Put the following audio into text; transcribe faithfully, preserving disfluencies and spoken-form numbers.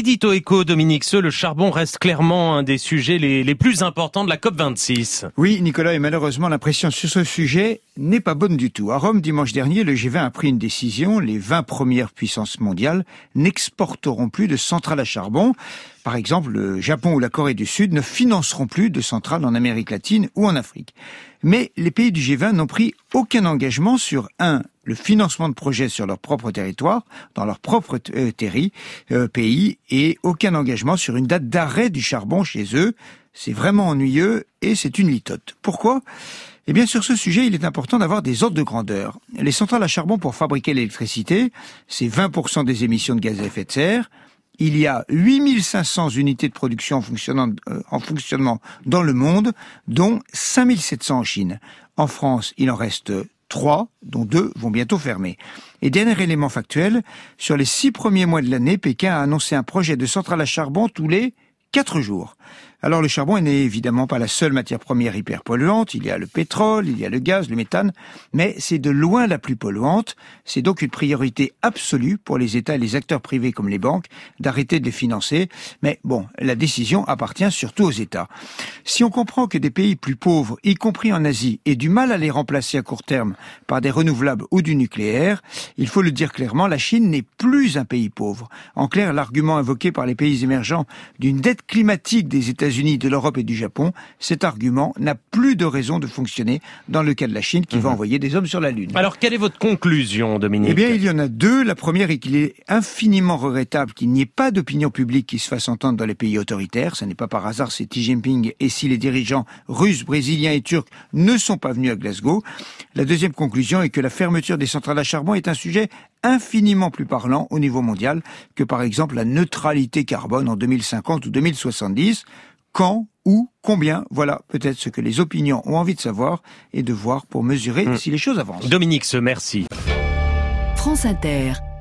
l'édito éco, Dominique Seux, le charbon reste clairement un des sujets les, les plus importants de la COP vingt-six. Oui, Nicolas, et malheureusement, la pression sur ce sujet n'est pas bonne du tout. À Rome, dimanche dernier, le G vingt a pris une décision. Les vingt premières puissances mondiales n'exporteront plus de centrales à charbon. Par exemple, le Japon ou la Corée du Sud ne financeront plus de centrales en Amérique latine ou en Afrique. Mais les pays du G vingt n'ont pris aucun engagement sur, un, le financement de projets sur leur propre territoire, dans leur propre euh, terri, euh, pays, et aucun engagement sur une date d'arrêt du charbon chez eux. C'est vraiment ennuyeux et c'est une litote. Pourquoi ? Eh bien, sur ce sujet, il est important d'avoir des ordres de grandeur. Les centrales à charbon pour fabriquer l'électricité, c'est vingt pour cent des émissions de gaz à effet de serre. Il y a huit mille cinq cents unités de production en, fonctionnant, euh, en fonctionnement dans le monde, dont cinq mille sept cents en Chine. En France, il en reste trois, dont deux vont bientôt fermer. Et dernier élément factuel, sur les six premiers mois de l'année, Pékin a annoncé un projet de centrale à charbon tous les quatre jours. Alors le charbon n'est évidemment pas la seule matière première hyper polluante, il y a le pétrole, il y a le gaz, le méthane, mais c'est de loin la plus polluante. C'est donc une priorité absolue pour les États et les acteurs privés comme les banques d'arrêter de les financer. Mais bon, la décision appartient surtout aux États. Si on comprend que des pays plus pauvres, y compris en Asie, aient du mal à les remplacer à court terme par des renouvelables ou du nucléaire, il faut le dire clairement, la Chine n'est plus un pays pauvre. En clair, l'argument invoqué par les pays émergents d'une dette climatique des États-Unis, de l'Europe et du Japon, cet argument n'a plus de raison de fonctionner dans le cas de la Chine qui mmh. va envoyer des hommes sur la Lune. Alors, quelle est votre conclusion, Dominique ? Eh bien, il y en a deux. La première est qu'il est infiniment regrettable qu'il n'y ait pas d'opinion publique qui se fasse entendre dans les pays autoritaires. Ce n'est pas par hasard, c'est Xi Jinping et si les dirigeants russes, brésiliens et turcs ne sont pas venus à Glasgow. La deuxième conclusion est que la fermeture des centrales à charbon est un sujet infiniment plus parlant au niveau mondial que par exemple la neutralité carbone en deux mille cinquante ou deux mille soixante-dix. Quand, où, combien, voilà peut-être ce que les opinions ont envie de savoir et de voir pour mesurer mmh. si les choses avancent. Dominique Seux, merci. France Inter.